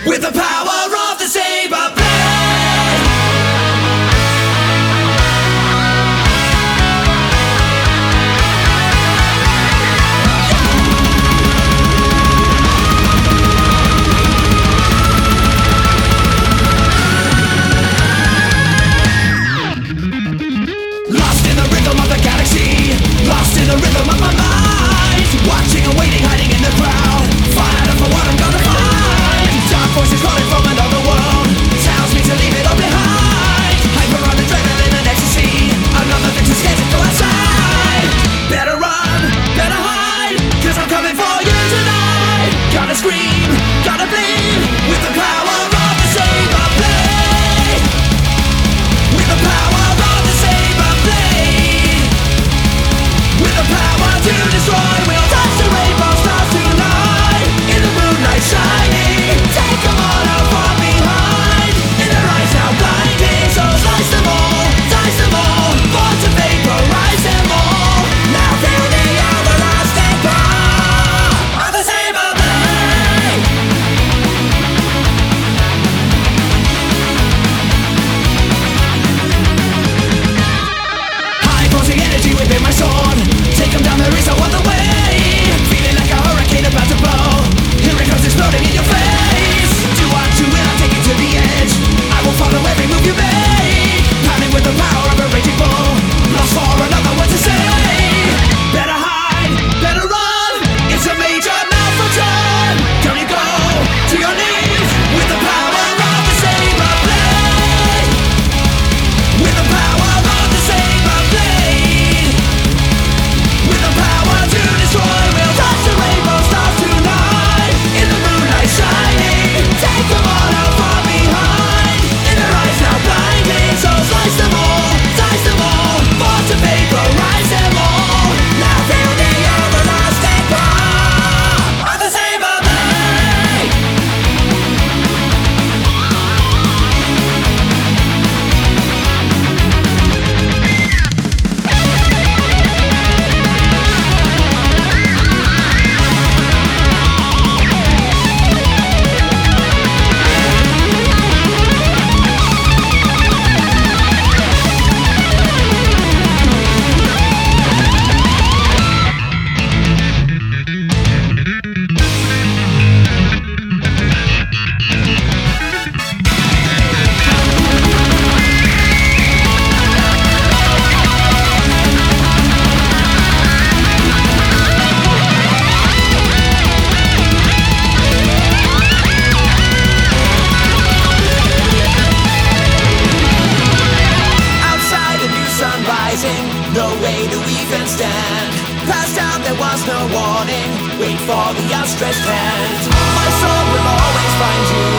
with the power of the saber blade. Lost in the rhythm of the galaxy, lost in the rhythm of my mind, watching and waiting, hiding in the crowd, fired up for what I'm gonna find. Dark voices calling from another world, tells me to leave it all behind. Hyper on adrenaline and ecstasy, another victim scared to go outside. Better run, better hide, 'cause I'm coming for you tonight. Gotta scream, gotta bleed, with the power of the saber blade. With the power of the saber blade. With the power to destroy, we'll touch the rainbow stars tonight. In the moonlight shining, take them all out from behind. In their eyes now blinding, so slice them all, born to vaporize them all. Now feel the everlasting power of the saber blade. High pulsing energy within my sword, take them down, there is no other way. Feeling like a hurricane about to blow, here it comes exploding in your face. Do what you will, I'll take you to the edge, I will follow every move you make. Pounding with the power of a raging bull, lost for another word to say. Better hide, better run, it's a major malfunction. Down you go, to your knees, with the power of the saber blade. With the power of the saber blade. With the power to destroy, we'll touch the rainbow stars tonight. In the moonlight shining, take them all out from behind. In their eyes now blinding, so slice them all, born to vaporize them all. Now feel the everlasting power of the saber blade. Outside a new sun rising, no way to even stand. Passed out, there was no warning, wait for the outstretched hand. My soul will always find you,